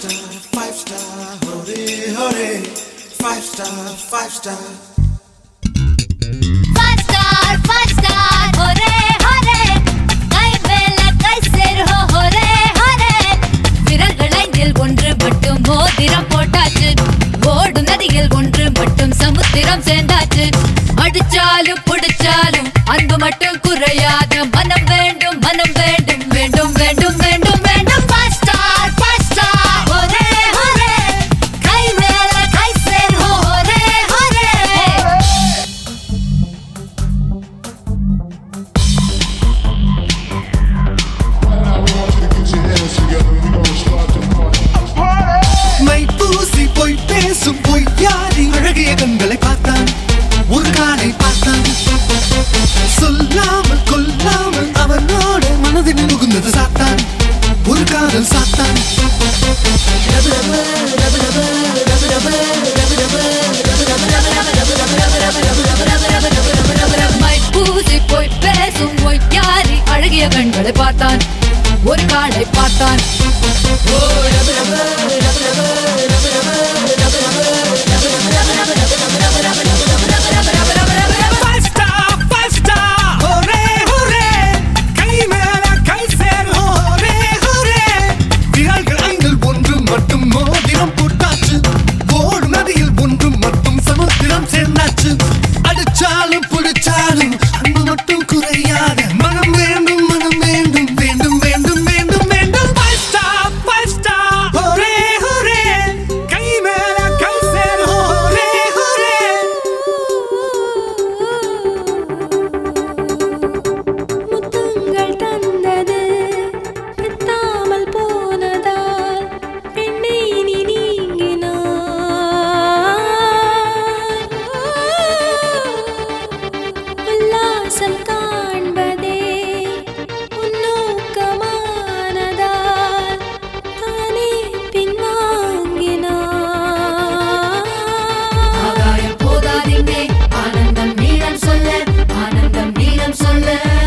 five star, hore, hore. 5 star, 5 star. 5 star, hore, hore. Kai mela kai ser ho, hore, hore. விரல்களையில் ஒன்று மட்டும் மோதிரம் போட்டாச்சு. ஓடும் நதியில் ஒன்று மட்டும் சமுத்திரம் சேர்ந்தாச்சு. அடிச்சாலும் புடிச்சாலும் அன்பு மட்டும் குறையாத மனம் வேண்டும் மனம் வேண்டும் வேண்டும் வேண்டும் வேண்டும் வேண்டும் 5 star, 5 star, hore, hore. Kai mela kai ser ho, hore, hore. மை பூசி போய் பேசும் பொய்யாரி அழகிய கண்களை பார்த்தான் ஒரு காலை பார்த்தான் சொல்லாமல் கொல்லாமல் அவனோட மனதில் நுகுந்தது சாத்தான் ஒரு காதல் சாத்தான் மை பூசி போய் பேசும் பொய்யாரி அழகிய கண்களை பார்த்தான் ஒரு காலை பார்த்தான் அடிச்சாலும் புடிச்சாலும் அன்பு மட்டும் குறையாத மனம் வேண்டும் மனம் வேண்டும் வேண்டும் வேண்டும் வேண்டும் வேண்டும் 5 star, hore, hore. கை மேல கை சேர் hore, hore. முத்தங்கள் தந்தது எத்தாமல் போனதால் பெண்ணை நீ நீங்கினாய் உல்லாசம் காண்பதே உன்னோக்கமானதால் தானே பின்வாங்கினாய் ஆகாயம் போதாதீங்க ஆனந்தம் நீளம் சொல்ல ஆனந்தம் நீளம் சொல்ல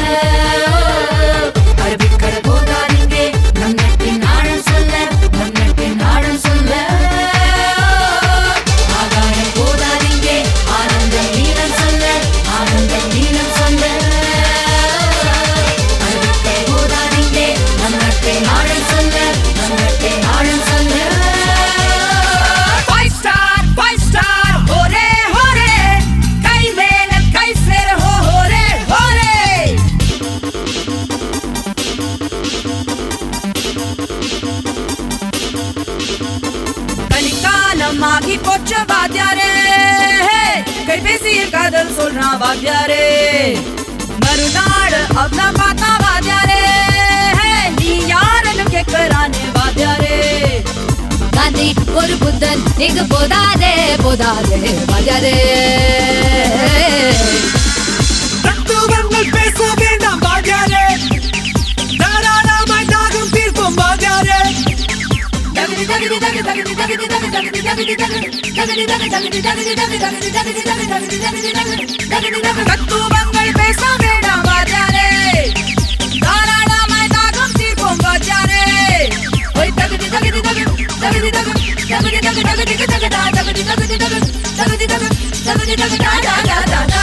அரபிக்கடல் போதாதீங்க நம் நட்பின் ஆழம் சொல்ல நம் நட்பின் ஆழம் சொல்ல ஆகாயம் போதாதீங்க ஆனந்தம் நீளம் சொல்ல ஆனந்தம் நீளம் சொல்ல அரபிக்கடல் போதாதீங்க நம் நட்பின் ஆழம் சொல்ல நம் நட்பின் ஆழம் சொல்ல 5 star, hore, hore. Kai mela kai ser ho, hore, hore. கலிகாலமாகி போச்ச Vathiyare கை பேசிய காதல் சொல்றான் வாத்தியாரே மறுநாள் அவன பார்த்தா வாத்தியாரே நீ யாருன்னு கேட்கறானே வாத்தியாரே காந்தி ஒரு புத்தன் இங்கு போதாதே போதாதே வாத்தியாரே தத்துவங்கள் பேச வேண்டாம் வாத்தியாரே தாராளமாய் தாகம் தீர்ப்போம் வாத்தியாரே தத்துவங்கள் பேச வேண்டாம் வாத்தியாரே தாராளமாய் தாகம் தீர்ப்போம் வாத்தியாரே ஓய் தகுதி தகுதி தகுதி தகுதி தகுதி தகுதி தகுதி தகுதி தகுதி தகுதி தகுதி தகுதி தகுதி தகுதி தகுதி தகுதி